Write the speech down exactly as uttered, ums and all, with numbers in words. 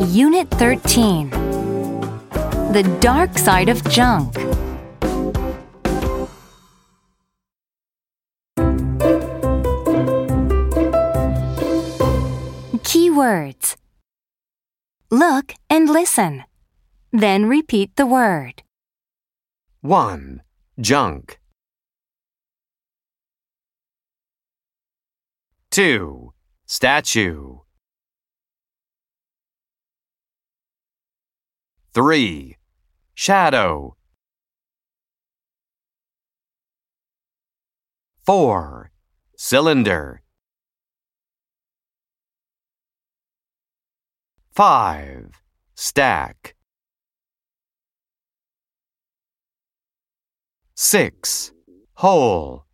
Unit thirteen. The dark side of junk. Keywords. Look and listen. Then repeat the word. one. Junk. two. Statue. three. Shadow. four. Cylinder. five. Stack. six. Hole.